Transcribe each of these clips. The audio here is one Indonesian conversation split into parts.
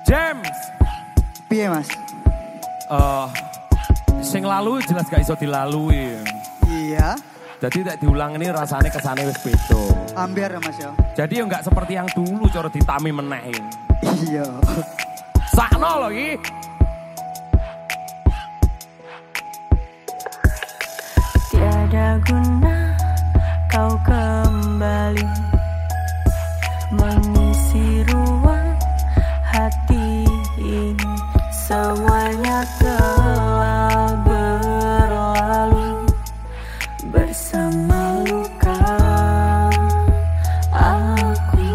James. Piye Mas? Sing lalu jelas gak iso dilalui. Iya. Jadi tak diulang ini rasanya kesane wis beda. Ambiar ya Mas ya. Jadi ya gak seperti yang dulu cara ditami menehin. Iya. Sakno lho iki. Tiada guna kau kembali mengisi ruang hati ini. Semuanya telah berlalu bersama luka aku.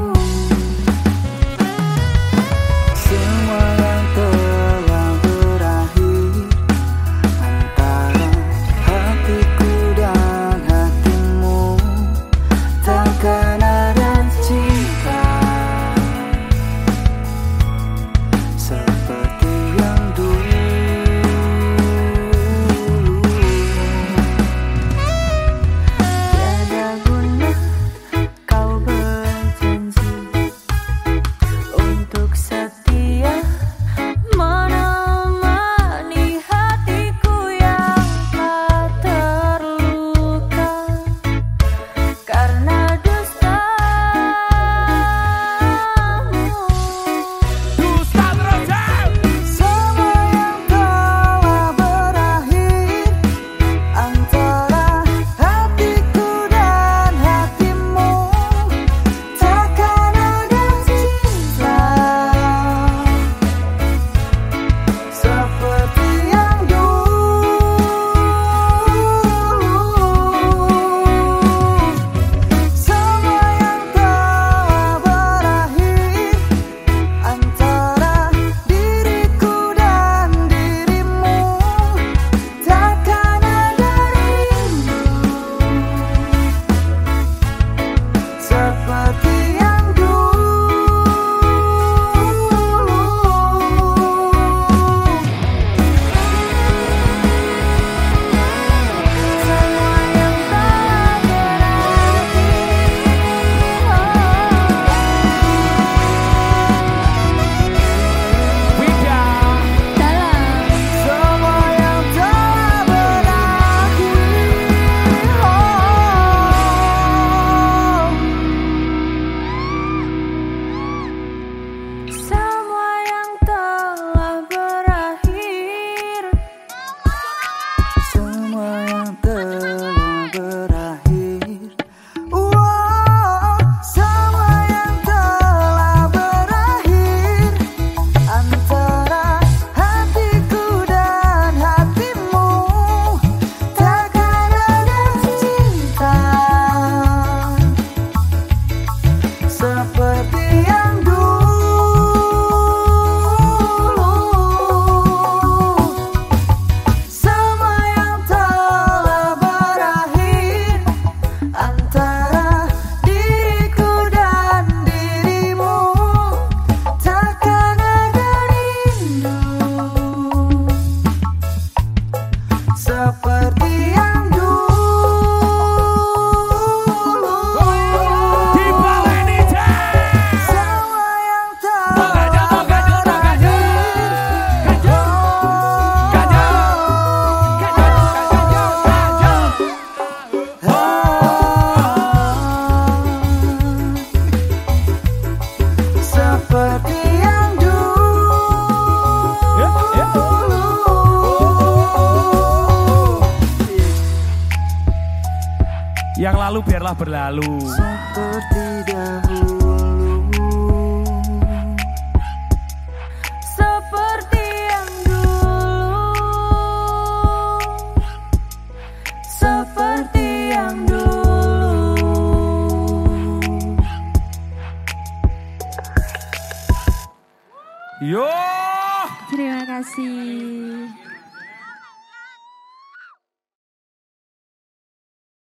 Semua yang telah berakhir antara hatiku dan hatimu, takkan ada cinta seperti yang dulu. Tiada guna kau berjanji untuk setia menemani hatiku yang tak terluka karena dustamu. Dusta terus James. Semua yang telah berakhir antara hatiku dan hatimu, takkan ada cinta seperti yang dulu. Semua yang telah berakhir antara diriku dan dirimu, takkan ada rindu seperti yang dulu. Semua yang telah berakhir Wida. dalam Semua yang telah berakhir, semua yang telah berakhir. semua yang telah berakhir. Wow, semua yang telah berakhir antara hatiku dan hatimu, takkan ada cinta seperti yang dulu. Semua yang telah berakhir antara diriku dan dirimu, takkan ada rindu seperti yang dulu. Dibaleni James. Semua yang telah Ganjel, ganjel, ganjel. Ganjel. Ganjel. seperti yang Ya, ya. dulu. Yang lalu biarlah berlalu. Seperti dahulu. Seperti yang dulu, seperti yang dulu. Yo. Terima kasih.